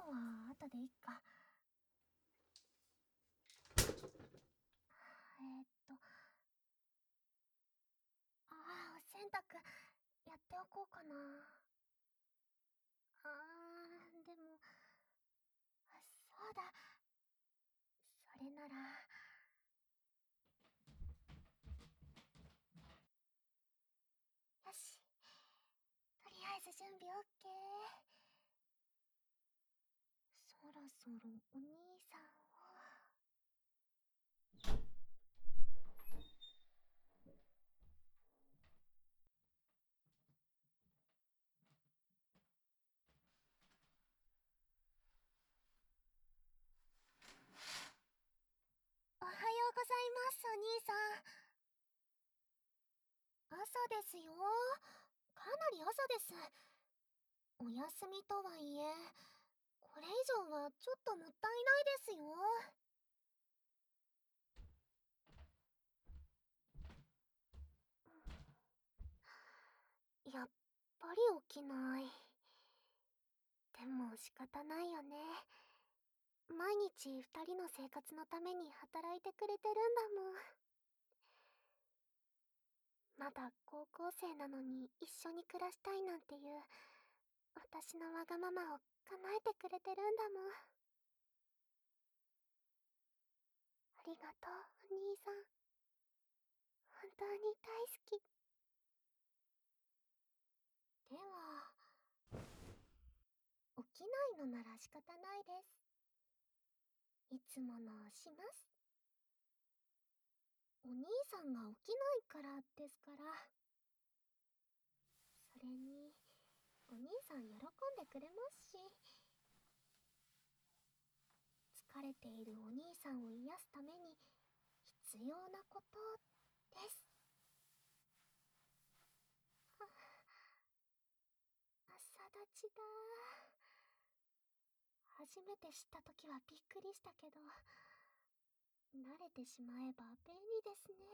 は後でいっか。お洗濯やっておこうかな。でも、そうだ。それなら。よし。とりあえず準備 OK。そろそろお兄さんを。おはようございます、お兄さん。朝ですよ。かなり朝です。お休みとはいえ、これ以上はちょっともったいないですよ。やっぱり起きない。でも仕方ないよね。毎日二人の生活のために働いてくれてるんだもん。まだ高校生なのに一緒に暮らしたいなんていう私のわがままを叶えてくれてるんだもん。ありがとう、お兄さん。本当に大好き。では、起きないのなら仕方ないです。いつものをします。お兄さんが起きないからですから。それに、お兄さん喜んでくれますし。疲れているお兄さんを癒すために必要なことです。朝立ちだ。初めて知った時はびっくりしたけど、慣れてしまえば便利ですね。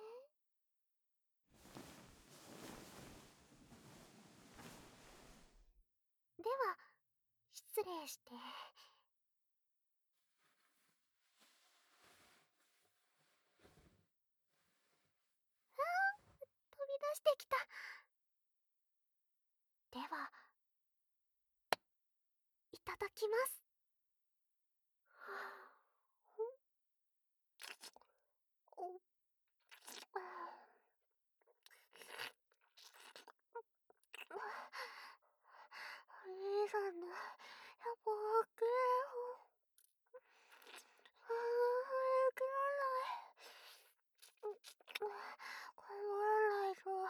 では、失礼して。飛び出してきた。では、いただきます。お兄さんのやっぱくれよ。起きらない。困らないと。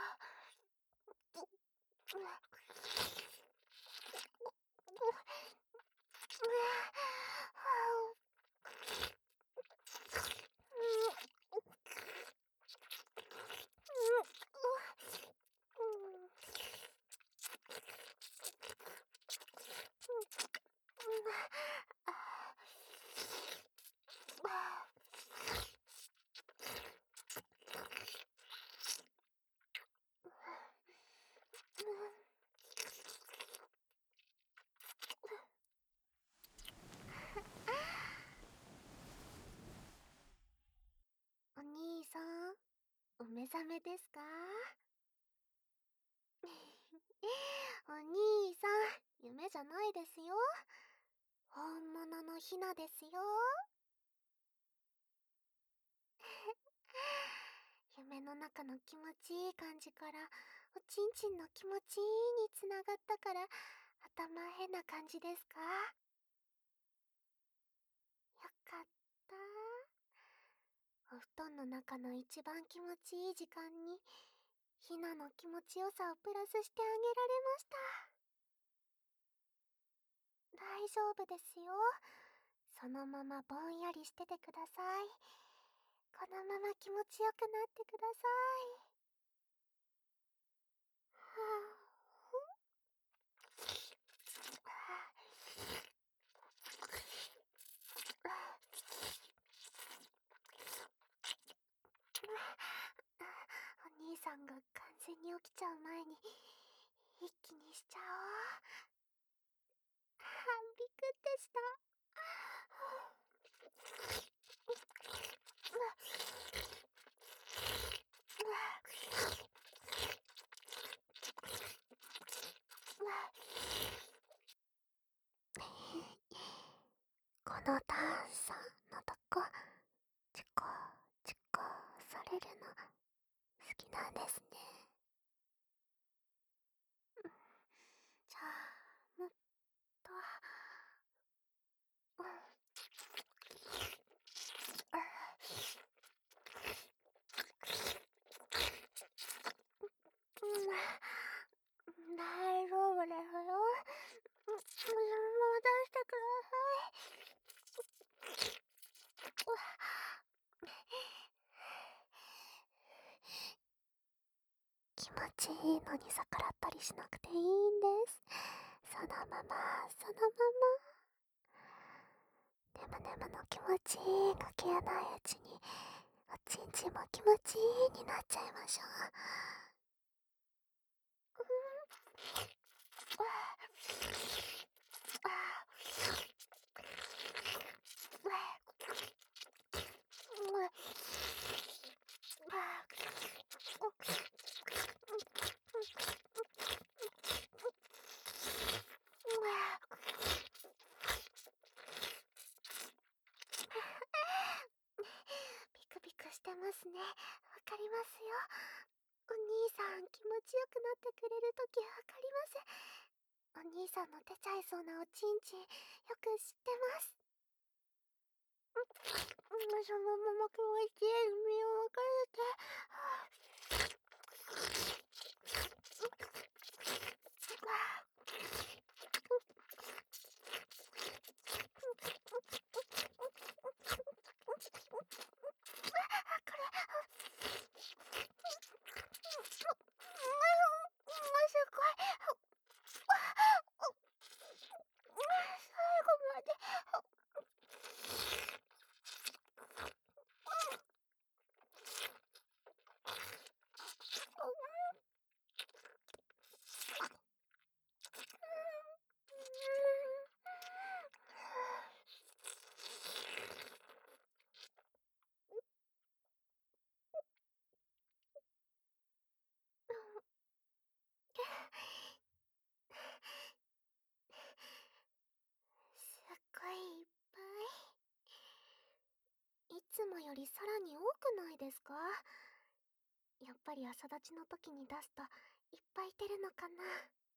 お兄さん、お目覚めですか？お兄さん、夢じゃないですよ。本物のヒナですよ。夢の中の気持ちいい感じからおちんちんの気持ちいいにつながったから頭変な感じですか？よかった。お布団の中の一番気持ちいい時間にヒナの気持ちよさをプラスしてあげられました。大丈夫ですよ。そのままぼんやりしててください。このまま気持ちよくなってください。お兄さんが完全に起きちゃう前に一気にしちゃおう。びっくってした。このダンサーのとこ、チコチコされるの好きなんですね。じゃあ、もっと、大丈夫ですよ。そのまま出してください。気持ちいいのに逆らったりしなくていいんです。そのまま、そのまま。ねむねむの気持ちいいが消えないうちに、おちんちんも気持ちいいになっちゃいましょう。ピクピクしてますね。わかりますよ。お兄さん気持ちよくなってくれるときわかります。お兄さんの出ちゃいそうなおちんちんよく知ってます。そのまま気持ちいい身を任せて。すっごいいっぱい。いつもよりさらに多くないですか？やっぱり朝立ちの時に出すといっぱい出るのかな。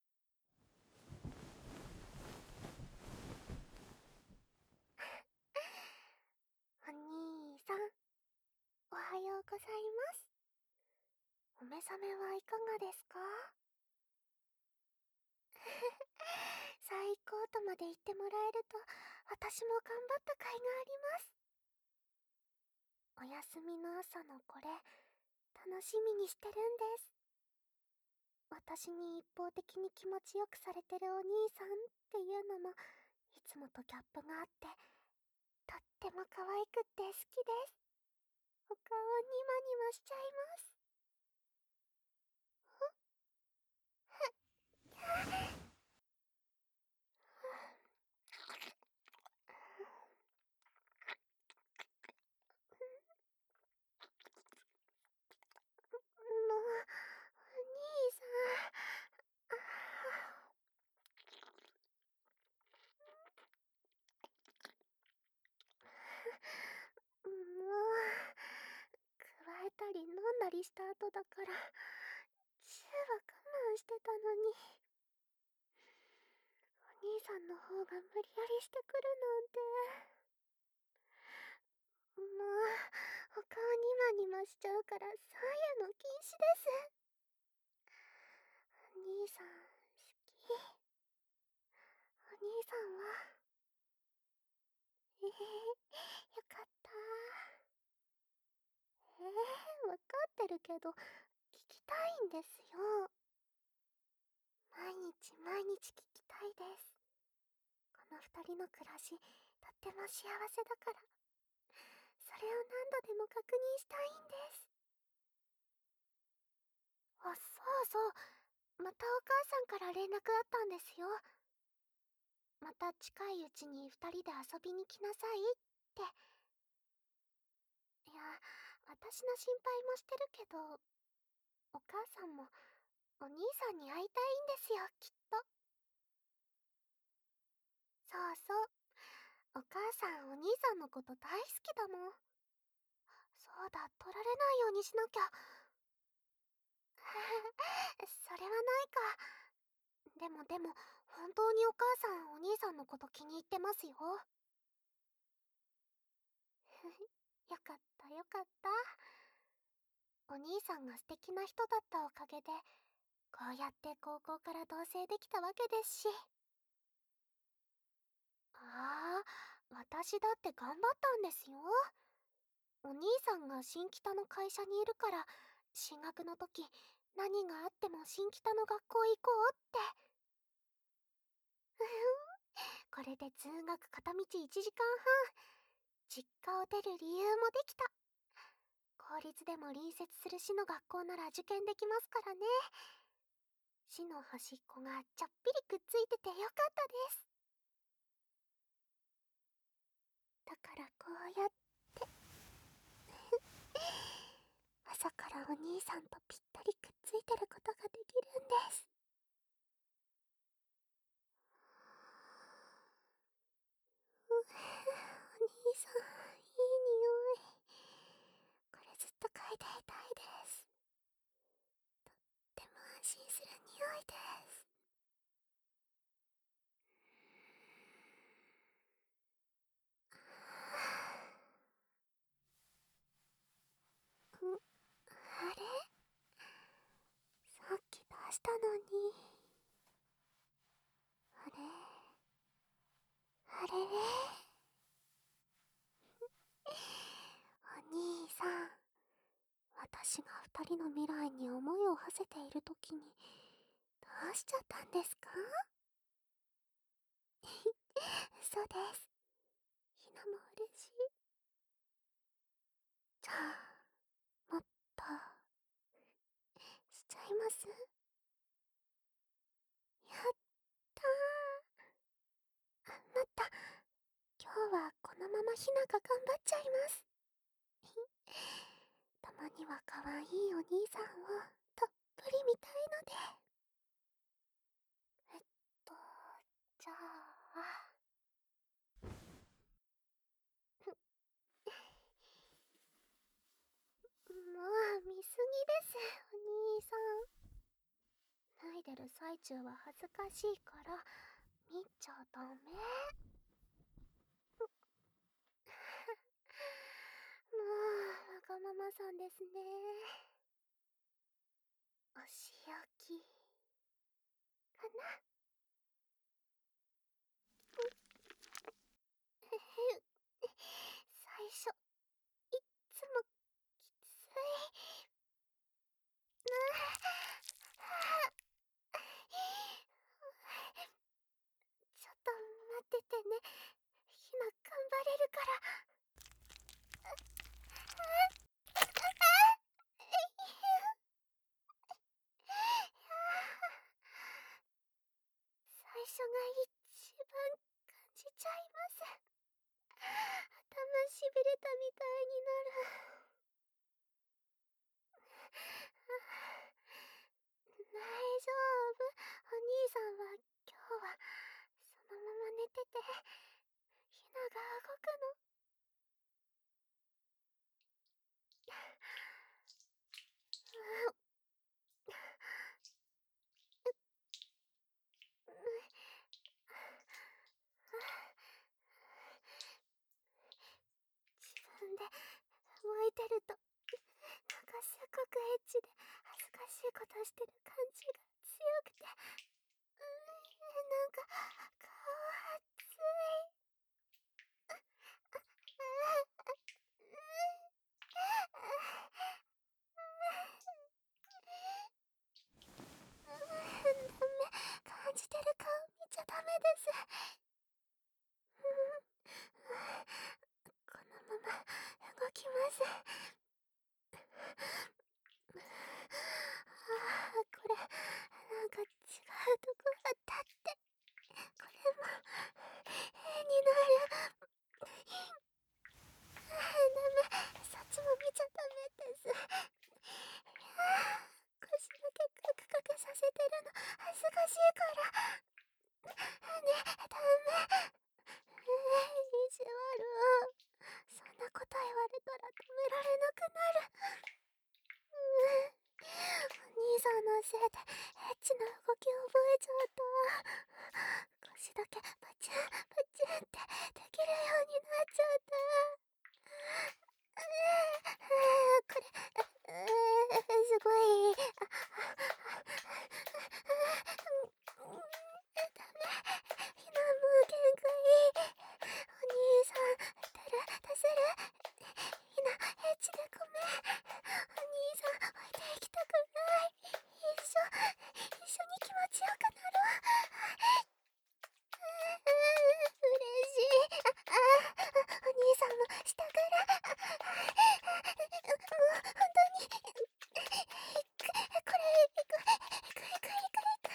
お兄さん、おはようございます。お目覚めはいかがですか？最高とまで言ってもらえると私も頑張った甲斐があります。お休みの朝のこれ楽しみにしてるんです。私に一方的に気持ちよくされてるお兄さんっていうのもいつもとギャップがあってとっても可愛くって好きです。お顔ニマニマしちゃいます。もう、お兄さん。もう、加えたり飲んだりした後だから、チューは我慢してたのに、お兄さんの方が無理やりしてくるなんて。もう、お顔ニマニマしちゃうから、そういうの禁止です。お兄さん、好き。お兄さんは、よかった。わかってるけど、聞きたいんですよ。毎日毎日聞きたいです。この二人の暮らし、とっても幸せだから。それを何度でも確認したいんです。あ、そうそう。またお母さんから連絡あったんですよ。 また近いうちに2人で遊びに来なさいって。いや、私の心配もしてるけど、お母さんもお兄さんに会いたいんですよ、きっと。そうそう。お母さんお兄さんのこと大好きだもん。そうだ、取られないようにしなきゃ。それはないか。でも、本当にお母さんお兄さんのこと気に入ってますよ。よかったよかった。お兄さんが素敵な人だったおかげで、こうやって高校から同棲できたわけですし。ああ、私だって頑張ったんですよ。お兄さんが新北の会社にいるから、進学の時、何があっても新北の学校行こうって。これで通学片道1時間半。実家を出る理由もできた。公立でも隣接する市の学校なら受験できますからね。市の端っこがちょっぴりくっついててよかったです。だからこうやって朝からお兄さんとぴったりくっついてることができるんです。お兄さん、いい匂い。これずっと嗅いでいたいです。とっても安心する匂いです。あれ、さっき出したのに。あれあれれ。お兄さん、私が二人の未来に思いを馳せているときに、どうしちゃったんですか？嘘です。ひなも嬉しい。じゃあ、もっと、しちゃいます？やったー。あ、待った。今日はこのままひなが頑張っちゃいます。たまには可愛いお兄さんをたっぷり見たいので。えっと、じゃあ、もう見すぎです、お兄さん。脱いでる最中は恥ずかしいから見ちゃダメ。もうわがままさんですね。お仕置きかな。最初いっつもきつい。ちょっと待っててね。ひな頑張れるから。最初が一番感じちゃいます。頭しびれたみたいになる。大丈夫。お兄さんは今日はそのまま寝てて、ひなが動くの。自分で動いてると、なんかすごくエッチで恥ずかしいことしてる感じが強くて、なんか顔熱い。ダメ。感じてる顔見ちゃダメです。このまま動きます。これなんか違うとこ当たって、これもれたら止められなくなる。お兄さんのせいでエッチな動き覚えちゃった。腰だけパチンパチンってできるようになっちゃった。これ、すごい。ダメ。ひなもう限界。お兄さん、出せる。ひな、エッチでごめん。お兄さん、置いていきたくない。一緒に気持ちよくなろう。嬉しい。お兄さんも下から。もう、本当に。これ、行く。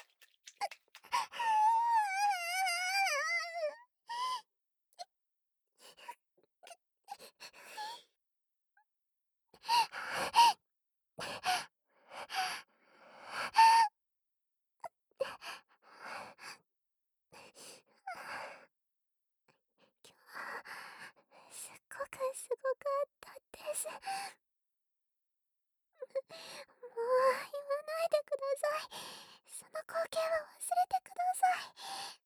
今日、すごかったです。もう、言わないでください。その光景は忘れてください。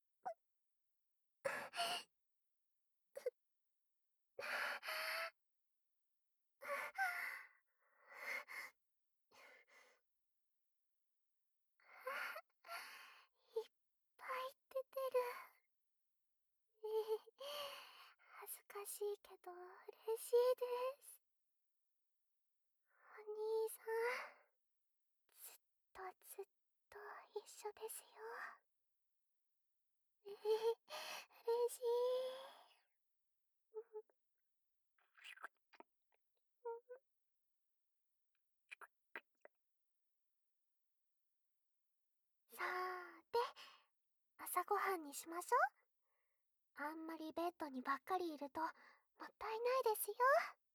いっぱい出てる。恥ずかしいけど嬉しいです。お兄さん、ずっと一緒ですよ。嬉しい。さーて、朝ごはんにしましょう。あんまりベッドにばっかりいるともったいないですよ。